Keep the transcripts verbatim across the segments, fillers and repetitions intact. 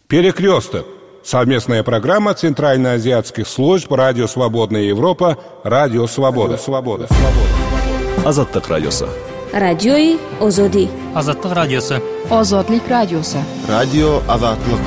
Перекресток. Совместная программа Центральноазиатских служб Радио Свободная Европа, Радио Свобода. Свобода. Азаттык радиосы. Радиои Озоди. Азаттык радиосы. Озодлик радиосы. Радио Азаттык.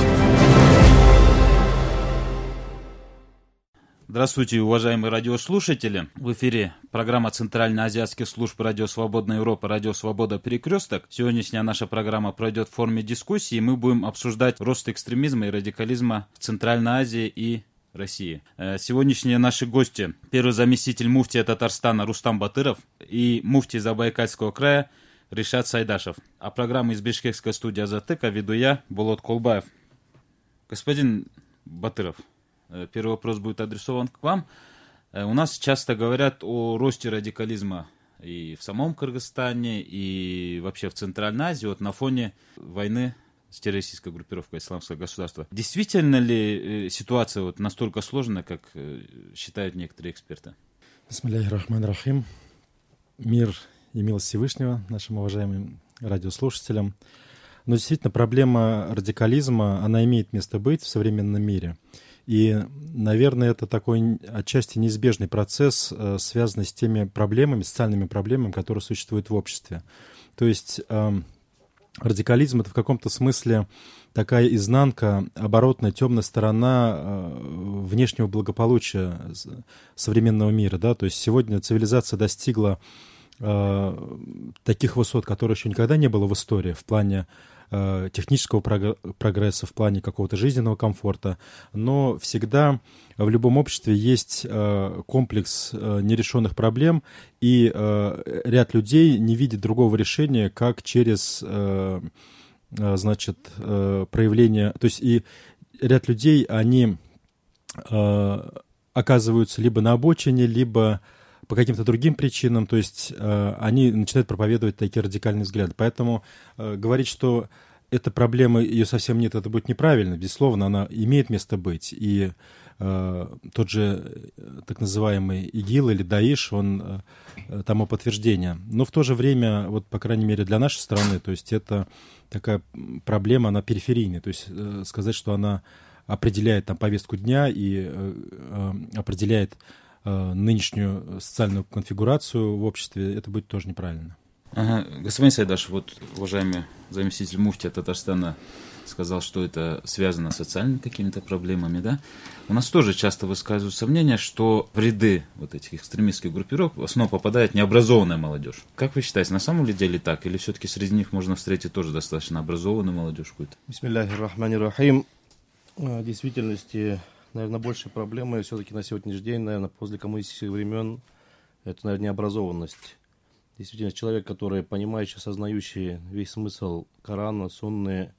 Здравствуйте, уважаемые радиослушатели. В эфире программа Центральноазиатских служб Радио Свободная Европа, Радио Свобода Перекресток. Сегодняшняя наша программа пройдет в форме дискуссии, и мы будем обсуждать рост экстремизма и радикализма в Центральной Азии и России. Сегодняшние наши гости: первый заместитель муфтия Татарстана Рустам Батыров и муфтий Забайкальского края Ришат Сайдашев. А программу из бишкекской студии Азаттыка веду я, Болот Колбаев. Господин Батыров, первый вопрос будет адресован к вам. У нас часто говорят о росте радикализма и в самом Кыргызстане, и вообще в Центральной Азии вот на фоне войны с террористической группировкой Исламское государство. Действительно ли ситуация вот настолько сложная, как считают некоторые эксперты? Бисмиллахи рахмани рахим. Мир и милость Всевышнего нашим уважаемым радиослушателям. Но действительно проблема радикализма, она имеет место быть в современном мире. И, наверное, это такой отчасти неизбежный процесс, связанный с теми проблемами, социальными проблемами, которые существуют в обществе. То есть э, радикализм — это в каком-то смысле такая изнанка, оборотная, темная сторона э, внешнего благополучия современного мира. Да? То есть сегодня цивилизация достигла э, таких высот, которые еще никогда не было в истории в плане технического прогресса, в плане какого-то жизненного комфорта, но всегда в любом обществе есть комплекс нерешенных проблем, и ряд людей не видит другого решения, как через, значит, проявление, то есть и ряд людей, они оказываются либо на обочине, либо по каким-то другим причинам, то есть э, они начинают проповедовать такие радикальные взгляды. Поэтому э, говорить, что эта проблема, ее совсем нет, это будет неправильно. Безусловно, она имеет место быть. И э, тот же э, так называемый ИГИЛ или Даиш, он э, тому подтверждение. Но в то же время, вот по крайней мере для нашей страны, то есть это такая проблема, она периферийная. То есть э, сказать, что она определяет там повестку дня и э, э, определяет нынешнюю социальную конфигурацию в обществе, это будет тоже неправильно. Ага. Господин Сайдаш, вот уважаемый заместитель муфтия Татарстана сказал, что это связано с социальными какими-то проблемами, да? У нас тоже часто высказываются мнения, что в ряды вот этих экстремистских группировок в основном попадает необразованная молодежь. Как вы считаете, на самом ли деле так? Или все-таки среди них можно встретить тоже достаточно образованную молодежь какую-то? Бисмиллахи рахмани рахим. В действительности, наверное, большая проблема все-таки на сегодняшний день, наверное, после коммунистических времен, это, наверное, необразованность. Действительно, человек, который понимающий, осознающий весь смысл Корана, Сунны,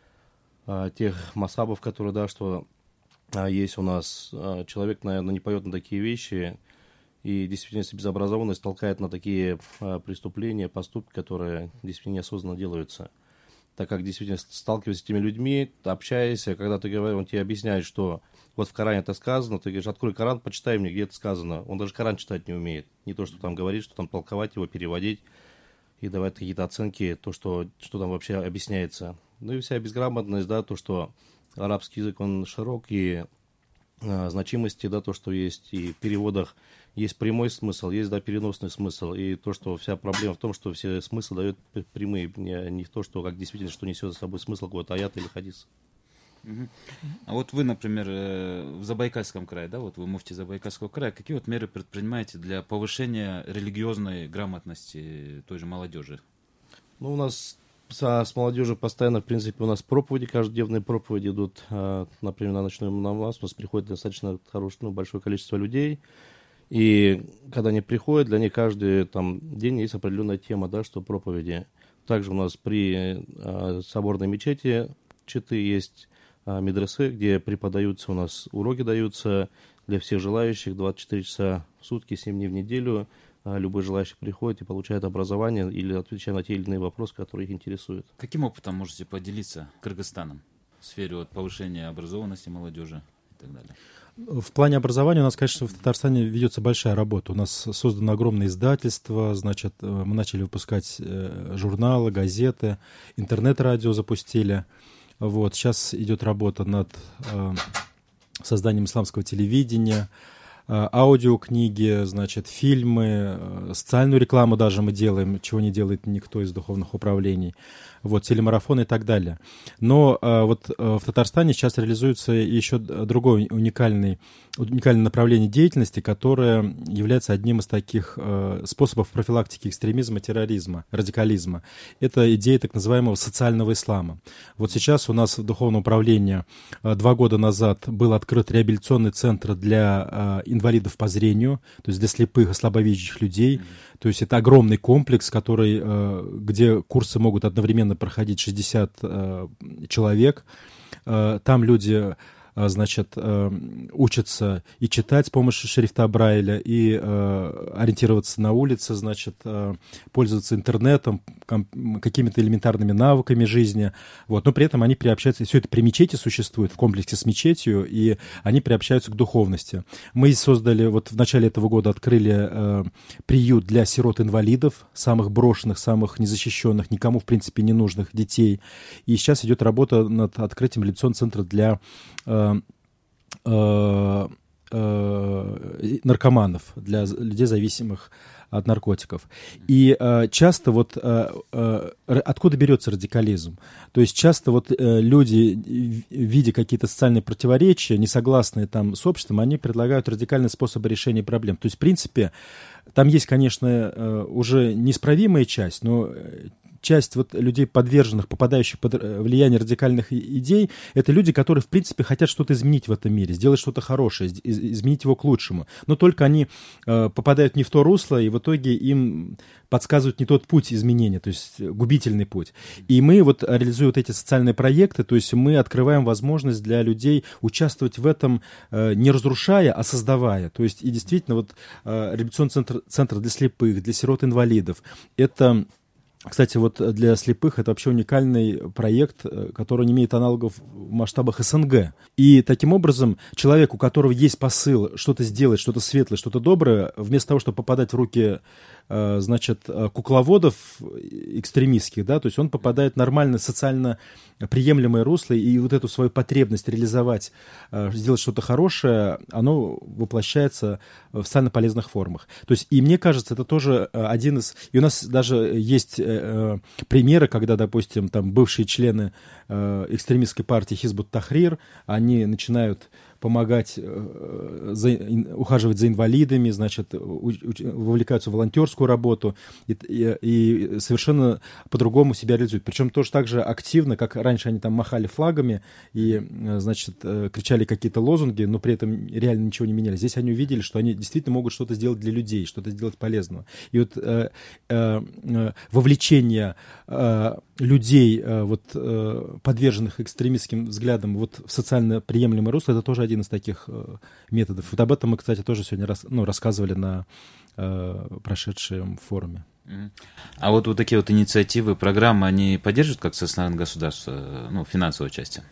тех масхабов, которые, да, что есть у нас, человек, наверное, не поет на такие вещи, и действительно, безобразованность толкает на такие преступления, поступки, которые действительно неосознанно делаются. Так как действительно сталкиваясь с этими людьми, общаясь, когда ты говоришь, он тебе объясняет, что вот в Коране это сказано, ты говоришь, открой Коран, почитай мне, где это сказано. Он даже Коран читать не умеет. Не то, что там говорит, что там толковать его, переводить и давать какие-то оценки, то, что, что там вообще объясняется. Ну и вся безграмотность, да, то, что арабский язык, он широк, и а, значимости, да, то, что есть, и в переводах есть прямой смысл, есть, да, переносный смысл, и то, что вся проблема в том, что все смыслы дают прямые, не, не то, что как действительно, что несет за собой смысл какого-то аята или хадиса. Uh-huh. А вот вы, например, в Забайкальском крае, да, вот вы муфтий Забайкальского края, какие вот меры предпринимаете для повышения религиозной грамотности той же молодежи? Ну, у нас с, с молодежью постоянно, в принципе, у нас проповеди, каждодневные проповеди идут, например, на ночной намаз, у нас приходит достаточно хорошее, ну, большое количество людей, и когда они приходят, для них каждый там день есть определенная тема, да, что проповеди. Также у нас при а, соборной мечети читы есть а, медресе, где преподаются у нас уроки, даются для всех желающих двадцать четыре часа в сутки, семь дней в неделю. А, любой желающий приходит и получает образование или отвечает на те или иные вопросы, которые их интересуют. Каким опытом можете поделиться Кыргызстаном в сфере вот, повышения образованности молодежи и так далее? В плане образования у нас, конечно, в Татарстане ведется большая работа. У нас создано огромное издательство, значит, мы начали выпускать журналы, газеты, интернет-радио запустили. Вот, сейчас идет работа над э, созданием исламского телевидения, э, аудиокниги, значит, фильмы, э, социальную рекламу даже мы делаем, чего не делает никто из духовных управлений. Вот, телемарафоны и так далее. Но э, вот э, в Татарстане сейчас реализуется еще другое уникальный, уникальное направление деятельности, которое является одним из таких э, способов профилактики экстремизма, терроризма, радикализма. Это идея так называемого социального ислама. Вот сейчас у нас в Духовном управлении э, два года назад был открыт реабилитационный центр для э, инвалидов по зрению, то есть для слепых и слабовидящих людей. Mm-hmm. То есть это огромный комплекс, который, э, где курсы могут одновременно проходить шестьдесят э, человек. Э, там люди, э, значит, э, учатся и читать с помощью шрифта Брайля, и э, ориентироваться на улице, значит, э, пользоваться интернетом, ком- какими-то элементарными навыками жизни. Вот. Но при этом они приобщаются, и все это при мечети существует, в комплексе с мечетью, и они приобщаются к духовности. Мы создали, вот в начале этого года открыли э, приют для сирот-инвалидов, самых брошенных, самых незащищенных, никому, в принципе, не нужных детей. И сейчас идет работа над открытием реабилитационного центра для э, э, э, наркоманов, для людей, зависимых от наркотиков. И э, часто вот э, э, откуда берется радикализм? То есть часто вот э, люди, видя какие-то социальные противоречия, несогласные там с обществом, они предлагают радикальные способы решения проблем. То есть, в принципе, там есть, конечно, э, уже неисправимая часть, но часть вот людей, подверженных, попадающих под влияние радикальных идей, это люди, которые, в принципе, хотят что-то изменить в этом мире, сделать что-то хорошее, изменить его к лучшему. Но только они э, попадают не в то русло, и в итоге им подсказывают не тот путь изменения, то есть губительный путь. И мы вот, реализуя вот эти социальные проекты, то есть мы открываем возможность для людей участвовать в этом, э, не разрушая, а создавая. То есть и действительно вот э, реабилитационный центр, центр для слепых, для сирот-инвалидов, это... Кстати, вот для слепых это вообще уникальный проект, который не имеет аналогов в масштабах СНГ. И таким образом человек, у которого есть посыл что-то сделать, что-то светлое, что-то доброе, вместо того, чтобы попадать в руки, значит, кукловодов экстремистских, да, то есть он попадает в нормальное социально приемлемое русло, и вот эту свою потребность реализовать, сделать что-то хорошее, оно воплощается в социально полезных формах. То есть, и мне кажется, это тоже один из... И у нас даже есть примеры, когда, допустим, там бывшие члены экстремистской партии Хизбут Тахрир, они начинают помогать, за, ухаживать за инвалидами, значит, у, у, вовлекаются в волонтерскую работу и, и, и совершенно по-другому себя реализуют. Причем тоже так же активно, как раньше они там махали флагами и, значит, кричали какие-то лозунги, но при этом реально ничего не меняли. Здесь они увидели, что они действительно могут что-то сделать для людей, что-то сделать полезного. И вот э, э, вовлечение э, людей, э, вот, э, подверженных экстремистским взглядам вот, в социально приемлемое русло, это тоже один из таких э, методов. Вот об этом мы, кстати, тоже сегодня рас, ну, рассказывали на э, прошедшем форуме. А вот, вот такие вот инициативы, программы, они поддерживают как со стороны государства, ну, финансовой части?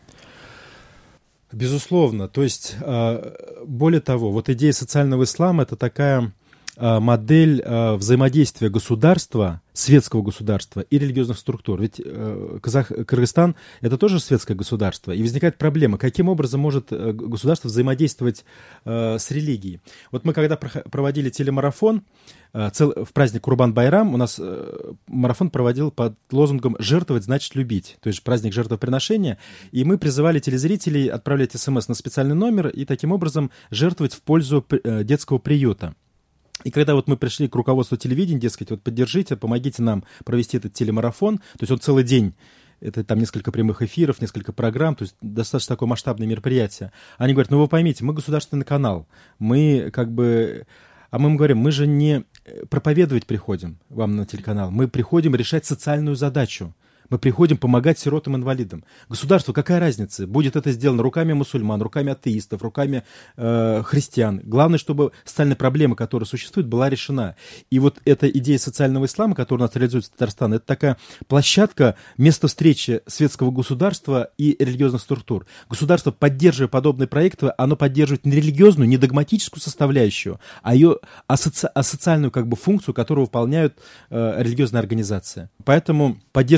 Безусловно. То есть, э, более того, вот идея социального ислама — это такая э, модель э, взаимодействия государства, светского государства и религиозных структур. Ведь э, Казах, Кыргызстан — это тоже светское государство. И возникает проблема, каким образом может э, государство взаимодействовать э, с религией. Вот мы когда про- проводили телемарафон, э, цел, в праздник Курбан-Байрам, у нас э, марафон проводил под лозунгом «Жертвовать значит любить», то есть праздник жертвоприношения. И мы призывали телезрителей отправлять смс на специальный номер и таким образом жертвовать в пользу э, детского приюта. И когда вот мы пришли к руководству телевидения, дескать, вот поддержите, помогите нам провести этот телемарафон, то есть он целый день, это там несколько прямых эфиров, несколько программ, то есть достаточно такое масштабное мероприятие. Они говорят, ну вы поймите, мы государственный канал, мы как бы... А мы им говорим, мы же не проповедовать приходим вам на телеканал, мы приходим решать социальную задачу. Мы приходим помогать сиротам-инвалидам. Государству какая разница? Будет это сделано руками мусульман, руками атеистов, руками э, христиан. Главное, чтобы социальная проблема, которая существует, была решена. И вот эта идея социального ислама, которая у нас реализуется в Татарстане, это такая площадка, место встречи светского государства и религиозных структур. Государство, поддерживая подобные проекты, оно поддерживает не религиозную, не догматическую составляющую, а ее а соци, а социальную как бы, функцию, которую выполняют э, религиозные организации. Поэтому поддержка государства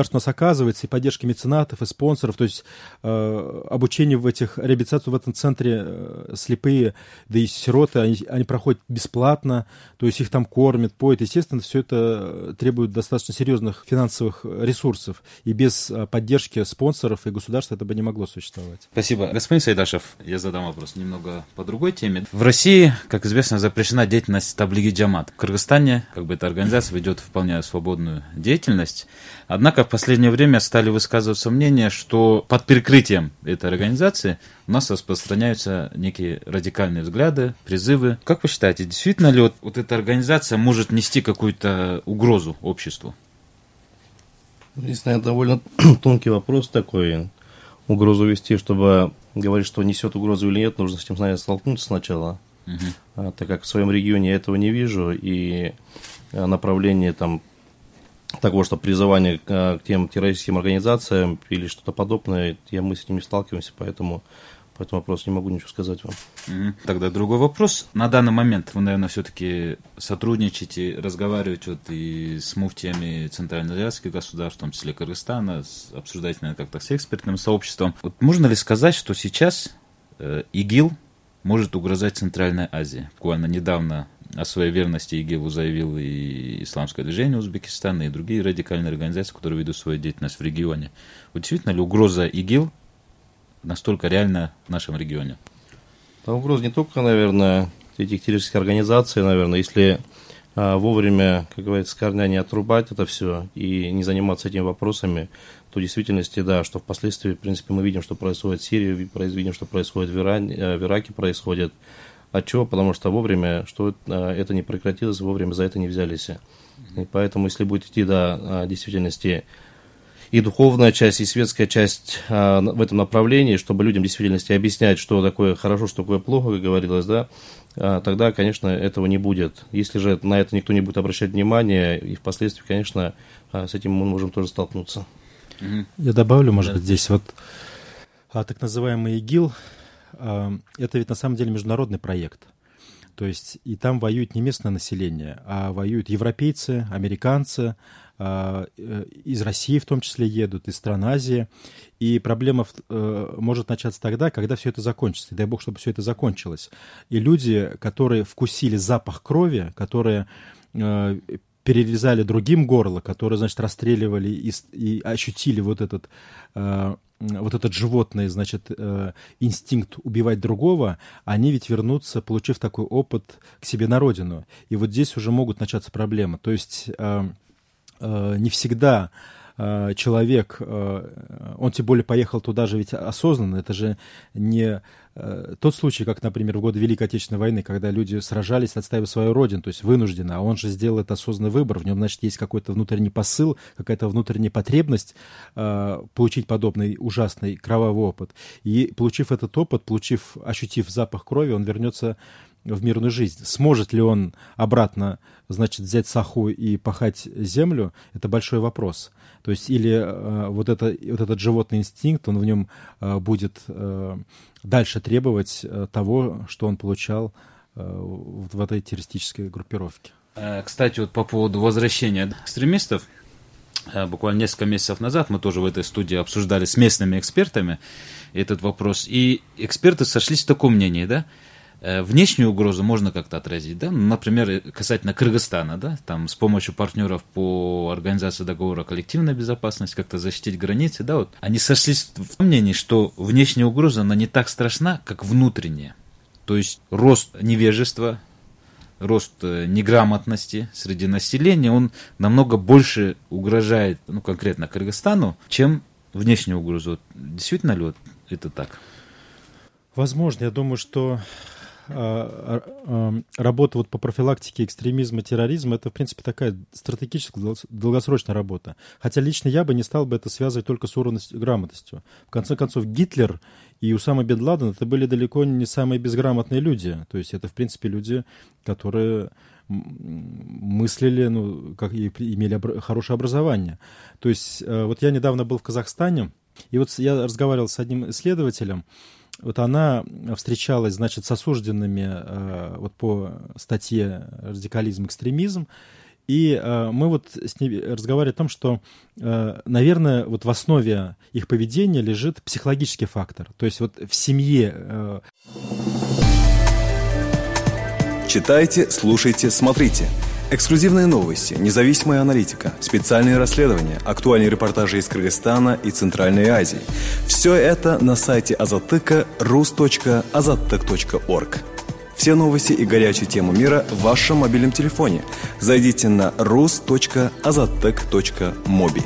государство у нас оказывается, и поддержка меценатов, и спонсоров, то есть э, обучение в этих, реабилитацию в этом центре э, слепые, да и сироты, они, они проходят бесплатно, то есть их там кормят, поют. Естественно, все это требует достаточно серьезных финансовых ресурсов, и без э, поддержки спонсоров и государства это бы не могло существовать. Спасибо. Господин Сайдашев, я задам вопрос немного по другой теме. В России, как известно, запрещена деятельность таблиги джамат. В Кыргызстане, как бы эта организация ведет вполне свободную деятельность. Однако в последнее время стали высказываться мнения, что под прикрытием этой организации у нас распространяются некие радикальные взгляды, призывы. Как вы считаете, действительно ли вот, вот эта организация может нести какую-то угрозу обществу? Здесь, наверное, довольно тонкий вопрос такой. Угрозу вести, чтобы говорить, что несет угрозу или нет, нужно с этим, наверное, столкнуться сначала. Uh-huh. А, так как в своем регионе я этого не вижу, и а, направление там того, что призывание к, к тем террористическим организациям или что-то подобное, я, мы с этим не сталкиваемся, поэтому по этому вопросу не могу ничего сказать вам. Uh-huh. Тогда другой вопрос. На данный момент вы, наверное, все-таки сотрудничаете, разговариваете вот и с муфтиями центральноазиатских государств, в том числе Кыргызстана, обсуждаете, наверное, как-то с экспертным сообществом. Вот можно ли сказать, что сейчас э, ИГИЛ может угрожать Центральной Азии? Буквально недавно о своей верности ИГИЛу заявил и Исламское движение Узбекистана, и другие радикальные организации, которые ведут свою деятельность в регионе. Вот действительно ли угроза ИГИЛ настолько реальна в нашем регионе? Да, угроза не только, наверное, этих террористических организаций, наверное, если а, вовремя, как говорится, с корня не отрубать это все и не заниматься этими вопросами, то в действительности, да, что впоследствии, в принципе, мы видим, что происходит в Сирии, видим, что происходит в, Иране, в Ираке, происходит. От чего? Потому что вовремя, что это не прекратилось, вовремя за это не взялись. И поэтому, если будет идти, да, в действительности и духовная часть, и светская часть а, в этом направлении, чтобы людям в действительности объяснять, что такое хорошо, что такое плохо, как говорилось, да, а, тогда, конечно, этого не будет. Если же на это никто не будет обращать внимания, и впоследствии, конечно, а, с этим мы можем тоже столкнуться. Я добавлю, может быть, здесь вот а, так называемый ИГИЛ, а, это ведь на самом деле международный проект. То есть и там воюет не местное население, а воюют европейцы, американцы, а, из России в том числе едут, из стран Азии. И проблема а, может начаться тогда, когда все это закончится. И дай бог, чтобы все это закончилось. И люди, которые вкусили запах крови, которые а, перерезали другим горло, которые, значит, расстреливали и, и ощутили вот этот, э, вот этот животный, значит, э, инстинкт убивать другого, они ведь вернутся, получив такой опыт, к себе на родину. И вот здесь уже могут начаться проблемы. То есть э, э, не всегда э, человек, э, он тем более поехал туда же ведь осознанно, это же не тот случай, как, например, в годы Великой Отечественной войны, когда люди сражались, отстаивая свою родину, то есть вынужденно, а он же сделал это осознанный выбор, в нем, значит, есть какой-то внутренний посыл, какая-то внутренняя потребность э, получить подобный ужасный кровавый опыт. И получив этот опыт, получив, ощутив запах крови, он вернется в мирную жизнь. Сможет ли он обратно, значит, взять саху и пахать землю, это большой вопрос. То есть или э, вот, это, вот этот животный инстинкт, он в нем э, будет э, дальше требовать э, того, что он получал э, в, в этой террористической группировке. Кстати, вот по поводу возвращения экстремистов, буквально несколько месяцев назад мы тоже в этой студии обсуждали с местными экспертами этот вопрос, и эксперты сошлись в таком мнении, да, внешнюю угрозу можно как-то отразить, да, например, касательно Кыргызстана, да, там с помощью партнеров по организации договора коллективной безопасности как-то защитить границы, да, вот они сошлись в мнении, что внешняя угроза, она не так страшна, как внутренняя, то есть рост невежества, рост неграмотности среди населения, он намного больше угрожает, ну, конкретно Кыргызстану, чем внешняя угроза. Действительно ли вот это так? Возможно, я думаю, что работа вот по профилактике экстремизма, терроризма, это, в принципе, такая стратегическая, долгосрочная работа. Хотя лично я бы не стал бы это связывать только с уровнем грамотностью. В конце концов, Гитлер и Усама бен Ладен это были далеко не самые безграмотные люди. То есть это, в принципе, люди, которые мыслили, ну, как и имели обра- хорошее образование. То есть вот я недавно был в Казахстане, и вот я разговаривал с одним исследователем. Вот она встречалась, значит, с осужденными э, вот по статье «Радикализм, экстремизм», И э, мы вот с ней разговаривали о том, что, э, наверное, вот в основе их поведения лежит психологический фактор. То есть вот в семье... Э... Читайте, слушайте, смотрите. Эксклюзивные новости, независимая аналитика, специальные расследования, актуальные репортажи из Кыргызстана и Центральной Азии. Все это на сайте Азаттыка рус точка азаттык точка орг. Все новости и горячие темы мира в вашем мобильном телефоне. Зайдите на рус точка азаттык точка моби.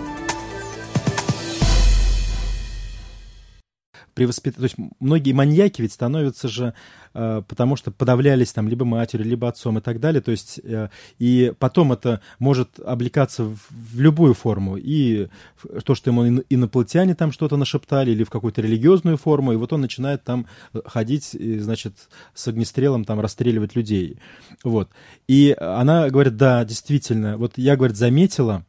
При воспит... То есть многие маньяки ведь становятся же, э, потому что подавлялись там либо матерью, либо отцом и так далее. То есть, э, и потом это может облекаться в, в любую форму. И то, что ему инопланетяне там что-то нашептали, или в какую-то религиозную форму, и вот он начинает там ходить, и, значит, с огнестрелом там расстреливать людей. Вот. И она говорит, да, действительно, вот я, говорит, заметила,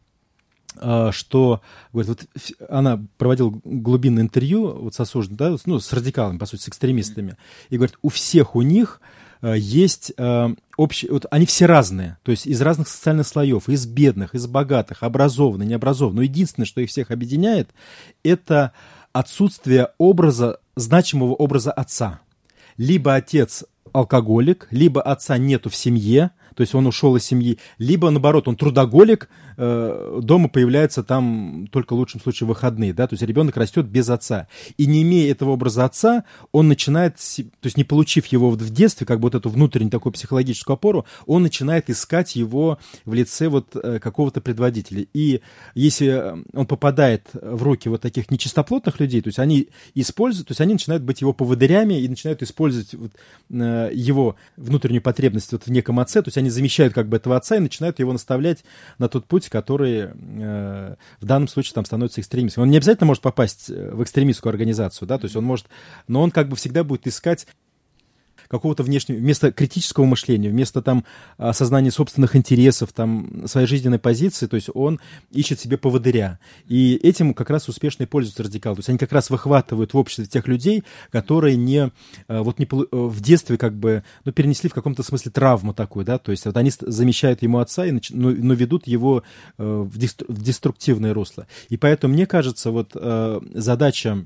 что, говорит, вот она проводила глубинное интервью вот с осужденными, да, ну, с радикалами, по сути, с экстремистами, и, говорит, у всех у них есть общие, вот они все разные, то есть из разных социальных слоев, из бедных, из богатых, образованных, необразованных, но единственное, что их всех объединяет, это отсутствие образа, значимого образа отца. Либо отец алкоголик, либо отца нету в семье, то есть он ушел из семьи, либо, наоборот, он трудоголик, э, дома появляется там только в лучшем случае в выходные, да, то есть ребенок растет без отца. И не имея этого образа отца, он начинает, то есть не получив его в детстве, как бы вот эту внутреннюю такую психологическую опору, он начинает искать его в лице вот э, какого-то предводителя. И если он попадает в руки вот таких нечистоплотных людей, то есть они используют, то есть они начинают быть его поводырями и начинают использовать вот, э, его внутреннюю потребность вот в неком отце, то есть они замещают как бы этого отца и начинают его наставлять на тот путь, который э, в данном случае там становится экстремистом. Он не обязательно может попасть в экстремистскую организацию, да, то есть он может, но он как бы всегда будет искать какого-то внешнего, вместо критического мышления, вместо там осознания собственных интересов, там, своей жизненной позиции, то есть он ищет себе поводыря. И этим как раз успешно и пользуются радикалы. То есть они как раз выхватывают в обществе тех людей, которые не, вот не в детстве как бы, ну, перенесли в каком-то смысле травму такую, да, то есть вот они замещают ему отца, и, но, но ведут его в деструктивное русло. И поэтому, мне кажется, вот задача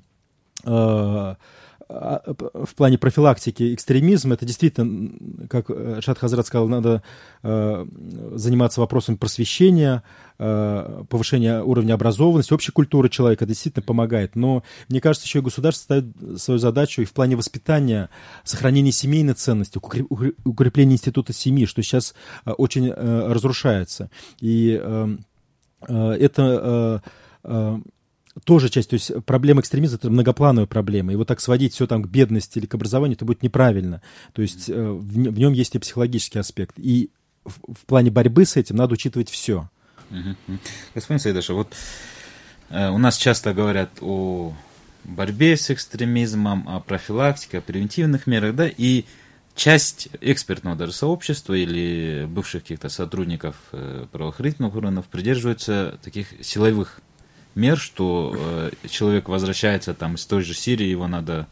в плане профилактики экстремизма, это действительно, как Шад Хазрат сказал, надо э, заниматься вопросом просвещения, э, повышения уровня образованности, общей культуры человека, это действительно помогает. Но, мне кажется, еще и государство ставит свою задачу и в плане воспитания, сохранения семейной ценности, укрепления института семьи, что сейчас э, очень э, разрушается. И э, э, это... Э, э, тоже часть, то есть проблема экстремизма — это многоплановая проблема, и вот так сводить все там к бедности или к образованию, это будет неправильно, то есть в, в нем есть и психологический аспект, и в, в плане борьбы с этим надо учитывать все. Угу. Господин Саидашев, вот э, у нас часто говорят о борьбе с экстремизмом, о профилактике, о превентивных мерах, да, и часть экспертного даже сообщества или бывших каких-то сотрудников э, правоохранительных органов придерживаются таких силовых мер, что э, человек возвращается там из той же Сирии, его надо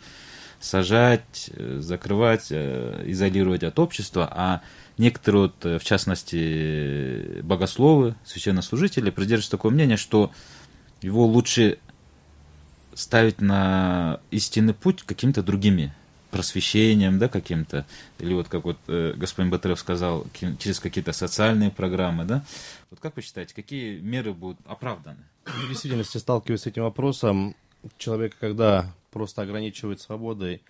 сажать, э, закрывать, э, изолировать от общества, а некоторые, вот, в частности, богословы, священнослужители придерживаются такого мнения, что его лучше ставить на истинный путь какими-то другими просвещением, да, каким-то, или вот как вот э, господин Батыров сказал, через какие-то социальные программы, да. Вот как вы считаете, какие меры будут оправданы? В действительности, сталкиваясь с этим вопросом, человек, когда просто ограничивает свободой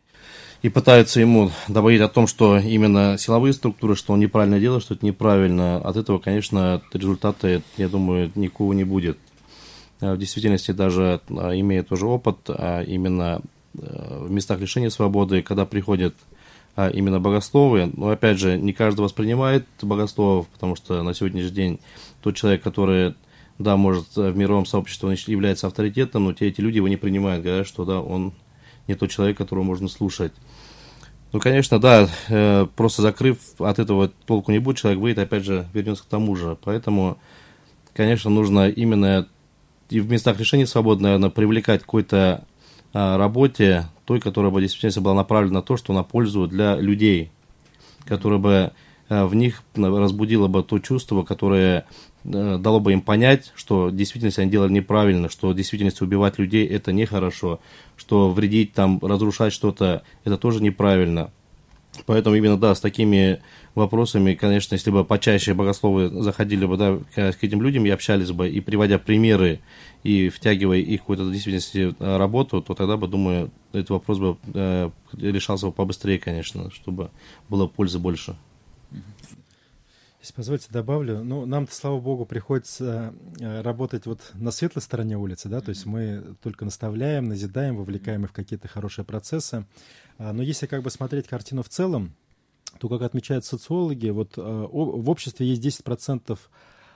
и пытается ему добавить о том, что именно силовые структуры, что он неправильно делает, что это неправильно, от этого, конечно, результата, я думаю, никакого не будет. В действительности, даже имея тоже опыт, именно в местах лишения свободы, когда приходят именно богословы, но, опять же, не каждый воспринимает богословов, потому что на сегодняшний день тот человек, который, да, может, в мировом сообществе является авторитетом, но те эти люди его не принимают, говорят, что, да, он не тот человек, которого можно слушать. Ну, конечно, да, просто закрыв, от этого толку не будет, человек выйдет, опять же, вернется к тому же. Поэтому, конечно, нужно именно и в местах лишения свободы, наверное, привлекать к какой-то работе, той, которая бы действительно была направлена на то, что на пользу для людей, которая бы в них разбудило бы то чувство, которое дало бы им понять, что в действительности они делали неправильно, что в действительности убивать людей это нехорошо, что вредить, там, разрушать что-то это тоже неправильно. Поэтому именно, да, с такими вопросами, конечно, если бы почаще богословы заходили бы, да, к этим людям и общались бы, и приводя примеры, и втягивая их в какую-то в действительности работу, то тогда бы, думаю, этот вопрос бы э, решался бы побыстрее, конечно, чтобы было пользы больше. Если позвольте, добавлю. Ну, нам-то, слава богу, приходится работать вот на светлой стороне улицы, да, то есть мы только наставляем, назидаем, вовлекаем их в какие-то хорошие процессы. Но если как бы смотреть картину в целом, то, как отмечают социологи, вот в обществе есть десять процентов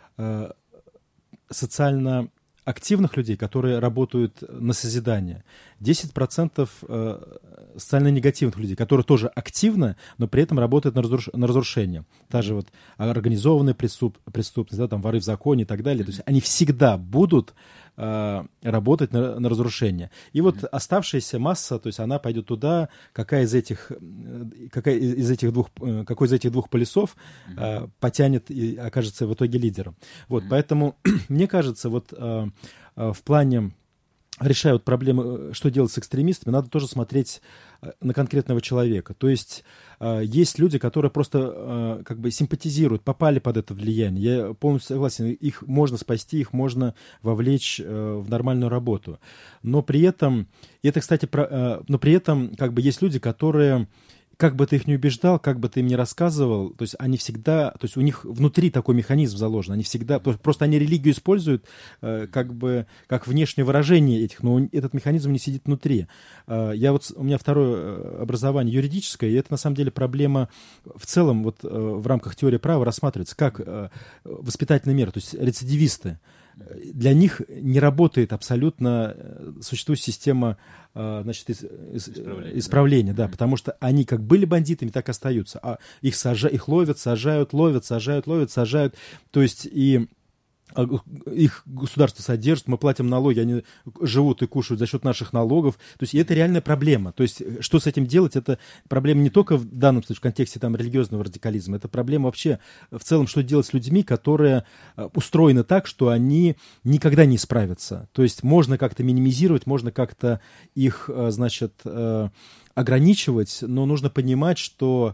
социально активных людей, которые работают на созидание, десять процентов социально негативных людей, которые тоже активно, но при этом работают на, разруш... на разрушение. Та же вот организованная преступ... преступность, да, там воры в законе и так далее. То есть они всегда будут э, работать на, на разрушение. И вот оставшаяся масса, то есть она пойдет туда, какая из этих, какая из этих двух, какой из этих двух полюсов э, потянет и окажется в итоге лидером. Вот, поэтому мне кажется, вот э, э, в плане решают проблемы, что делать с экстремистами, надо тоже смотреть на конкретного человека. То есть э, есть люди, которые просто э, как бы симпатизируют, попали под это влияние. Я полностью согласен, их можно спасти, их можно вовлечь э, в нормальную работу. Но при этом, и это, кстати, про, э, но при этом как бы есть люди, которые, как бы ты их не убеждал, как бы ты им не рассказывал, то есть они всегда, то есть у них внутри такой механизм заложен, они всегда, просто они религию используют э, как бы как внешнее выражение этих, но этот механизм не сидит внутри. Э, я вот, у меня второе образование юридическое, и это на самом деле проблема в целом вот э, в рамках теории права рассматривается как э, воспитательная мера, то есть рецидивисты. Для них не работает абсолютно существующая система, значит, исправления, исправления да, да, потому что они как были бандитами, так и остаются. А их, сажа, их ловят, сажают, ловят, сажают, ловят, сажают. То есть и их государство содержит, мы платим налоги, они живут и кушают за счет наших налогов. То есть и это реальная проблема. То есть что с этим делать, это проблема не только в данном случае в контексте там, религиозного радикализма, это проблема вообще в целом, что делать с людьми, которые устроены так, что они никогда не справятся. То есть можно как-то минимизировать, можно как-то их, значит, ограничивать, но нужно понимать, что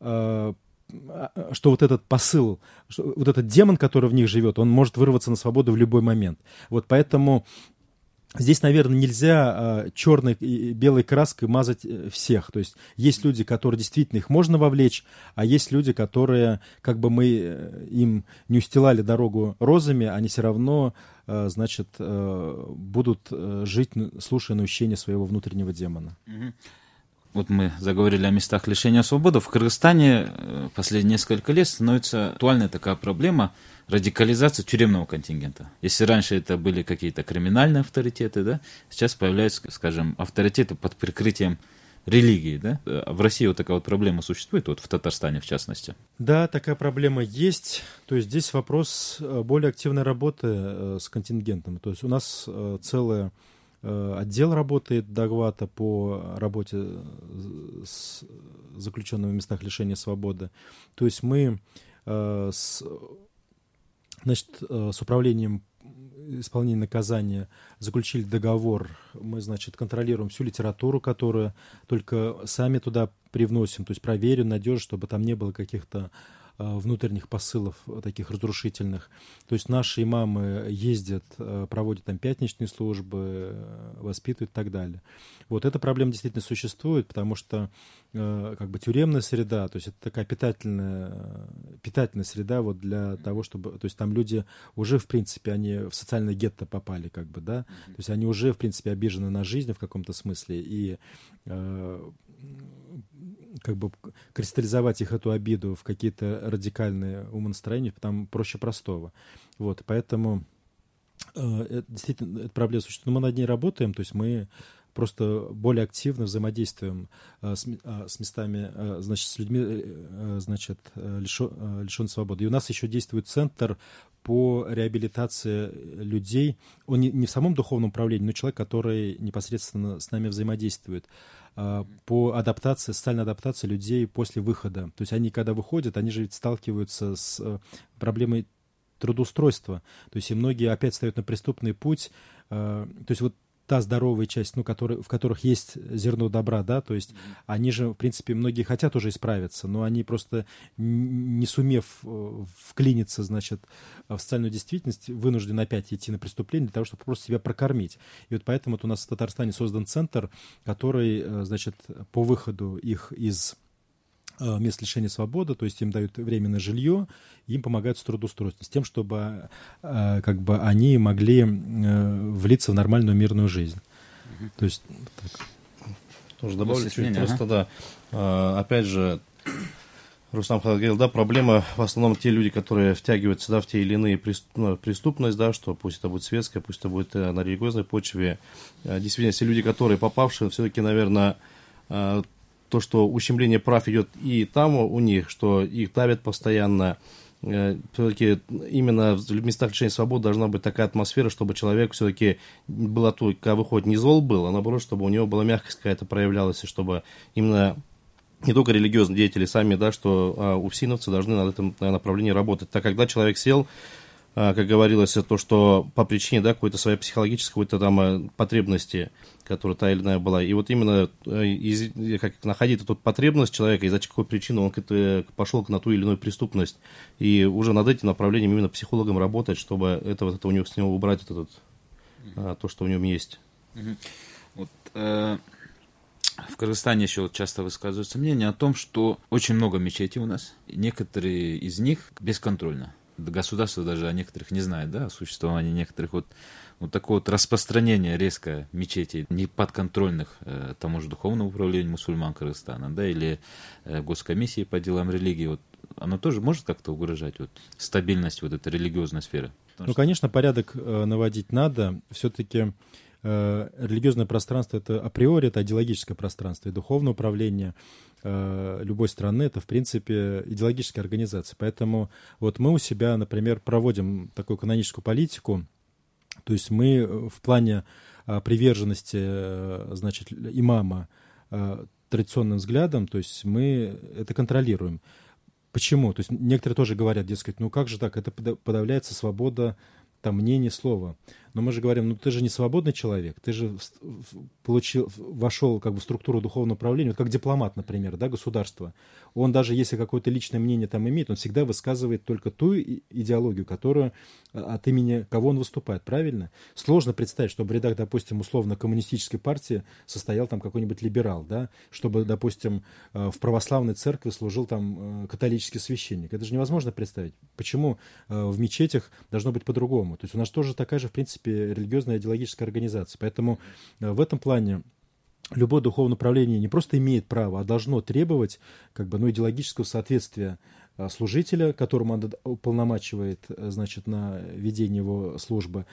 что вот этот посыл, что вот этот демон, который в них живет, он может вырваться на свободу в любой момент. Вот поэтому здесь, наверное, нельзя а, черной и белой краской мазать всех. То есть есть люди, которые действительно их можно вовлечь, а есть люди, которые, как бы мы им не устилали дорогу розами, они все равно, а, значит, а, будут жить, слушая наущение своего внутреннего демона. Вот мы заговорили о местах лишения свободы. В Кыргызстане последние несколько лет становится актуальная такая проблема радикализации тюремного контингента. Если раньше это были какие-то криминальные авторитеты, да, сейчас появляются, скажем, авторитеты под прикрытием религии, да? В России вот такая вот проблема существует, вот в Татарстане в частности. Да, такая проблема есть. То есть здесь вопрос более активной работы с контингентом. То есть у нас целая отдел работает Дагвата по работе с заключенными в местах лишения свободы. То есть мы э, с, значит, э, с управлением исполнения наказания заключили договор. Мы, значит, контролируем всю литературу, которую только сами туда привносим, то есть проверим, надежно, чтобы там не было каких-то внутренних посылов таких разрушительных. То есть наши имамы ездят, проводят там пятничные службы, воспитывают и так далее. Вот эта проблема действительно существует, потому что как бы тюремная среда, то есть это такая питательная, питательная среда вот для того, чтобы... То есть там люди уже, в принципе, они в социальное гетто попали, как бы, да, то есть они уже, в принципе, обижены на жизнь в каком-то смысле, и как бы кристаллизовать их эту обиду в какие-то радикальные умонастроения, там проще простого. Вот, поэтому э, действительно эта проблема существует. Но мы над ней работаем, то есть мы просто более активно взаимодействуем с, с местами, значит, с людьми, значит, лишен, лишен свободы. И у нас еще действует центр по реабилитации людей. Он не, не в самом духовном управлении, но человек, который непосредственно с нами взаимодействует, по адаптации, социальной адаптации людей после выхода. То есть они, когда выходят, они же ведь сталкиваются с проблемой трудоустройства. То есть и многие опять встают на преступный путь. То есть вот та здоровая часть, ну, который, в которых есть зерно добра, да, то есть mm-hmm. они же, в принципе, многие хотят уже исправиться, но они просто, не сумев вклиниться, значит, в социальную действительность, вынуждены опять идти на преступление для того, чтобы просто себя прокормить. И вот поэтому вот у нас в Татарстане создан центр, который, значит, по выходу их из мест лишения свободы, то есть им дают временное жилье, им помогают с трудоустройством, с тем, чтобы как бы они могли влиться в нормальную мирную жизнь. Mm-hmm. То есть так. Тоже добавлю чуть просто, ага. да. Опять же, Рустам говорил, да, проблема в основном те люди, которые втягиваются, да, в те или иные преступность, да, что пусть это будет светская, пусть это будет на религиозной почве. Действительно, все люди, которые попавшие, все-таки, наверное, то, что ущемление прав идет и там у них, что их давят постоянно. Все-таки именно в местах лишения свободы должна быть такая атмосфера, чтобы человек все-таки было то, когда выходит, не зол был, а наоборот, чтобы у него была мягкость какая-то проявлялась, и чтобы именно не только религиозные деятели сами, да, что а, уфсиновцы должны над этим направлении работать. Так, когда человек сел, а, как говорилось, то, что по причине, да, какой-то своей психологической какой-то там потребности, которая та или иная была. И вот именно из, как находить эту потребность человека, из-за какой причины он к, пошел на ту или иную преступность. И уже над этим направлением именно психологом работать, чтобы это, вот это у него, с него убрать этот, mm-hmm. то, что в нем есть. Mm-hmm. Вот, э, в Кыргызстане еще часто высказывается мнение о том, что очень много мечетей у нас. И некоторые из них бесконтрольно. Государство даже о некоторых не знает, да, о существовании некоторых. Вот, вот такое вот распространение резкое мечетей, неподконтрольных э, тому же духовному управлению мусульман Кыргызстана, да, или э, госкомиссии по делам религии, вот, оно тоже может как-то угрожать вот, стабильность вот этой религиозной сферы? Потому ну, что... конечно, порядок э, наводить надо. Все-таки э, религиозное пространство — это априори, это идеологическое пространство, и духовное управление э, любой страны — это, в принципе, идеологическая организация. Поэтому вот мы у себя, например, проводим такую каноническую политику. То есть мы в плане а, приверженности, а, значит, имама а, традиционным взглядам, то есть мы это контролируем. Почему? То есть некоторые тоже говорят, дескать, ну как же так, это подавляется свобода там, мнения, слова. Но мы же говорим, ну ты же не свободный человек, ты же получил, вошел как бы в структуру духовного управления, вот как дипломат, например, да, государства. Он даже если какое-то личное мнение там имеет, он всегда высказывает только ту идеологию, которую, от имени кого он выступает, правильно? Сложно представить, чтобы в рядах, допустим, условно коммунистической партии состоял там какой-нибудь либерал, да, чтобы, допустим, в православной церкви служил там католический священник. Это же невозможно представить. Почему в мечетях должно быть по-другому? То есть у нас тоже такая же, в принципе, религиозная идеологическая организация. Поэтому в этом плане любое духовное управление не просто имеет право, а должно требовать как бы, ну, идеологического соответствия служителя, которому он уполномачивает, значит, на ведение его службы,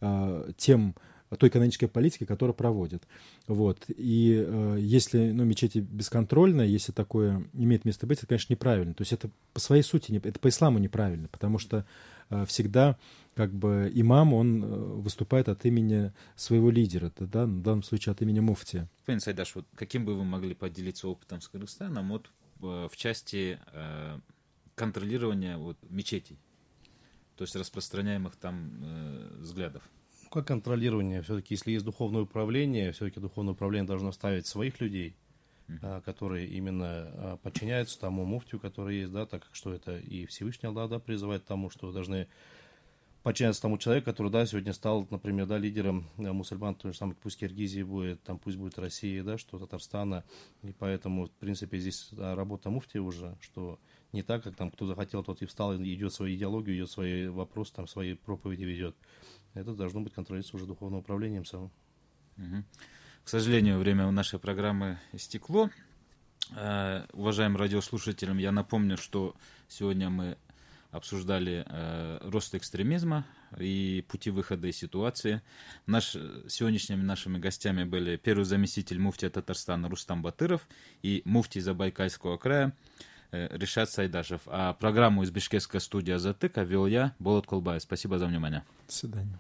тем, той канонической политики, которую проводит. Вот. И э, если ну, мечети бесконтрольные, если такое имеет место быть, это, конечно, неправильно. То есть это по своей сути, не, это по исламу неправильно, потому что э, всегда как бы имам, он э, выступает от имени своего лидера, это, да, в данном случае от имени муфтия. Господин Сайдаш, вот каким бы вы могли поделиться опытом с Кыргызстаном вот, э, в части э, контролирования вот, мечетей, то есть распространяемых там э, взглядов? Как контролирование? Все-таки, если есть духовное управление, все-таки духовное управление должно ставить своих людей, uh-huh. которые именно подчиняются тому муфтию, который есть, да, так как что это и Всевышний Аллах, да, призывает к тому, что должны подчиняться тому человеку, который, да, сегодня стал, например, да, лидером мусульман, то же самое, пусть Киргизии будет, там пусть будет Россия, да, что Татарстана, и поэтому, в принципе, здесь работа муфтия уже, что не так, как там кто захотел, тот и встал, идет свою идеологию, идет свои вопросы, там свои проповеди ведет. Это должно быть контролироваться уже духовным управлением самым. Угу. К сожалению, время нашей программы истекло. Э, уважаемым радиослушателям, я напомню, что сегодня мы обсуждали э, рост экстремизма и пути выхода из ситуации. Наш, сегодняшними нашими гостями были первый заместитель муфтия Татарстана Рустам Батыров и муфтий Забайкальского края э, Ришат Сайдашев. А программу из бишкекской студии «Азатык» вел я, Болот Колбаев. Спасибо за внимание. До свидания.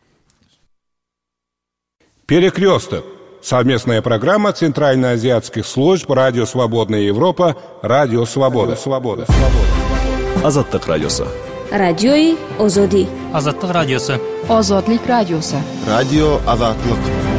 Перекресток. Совместная программа Центральноазиатских служб Радио Свободная Европа, Радио Свобода. Свобода. Азаттык радиосы. Радиои Озоди. Азаттык радиосы. Озодлик радиосы. Радио Азатлык.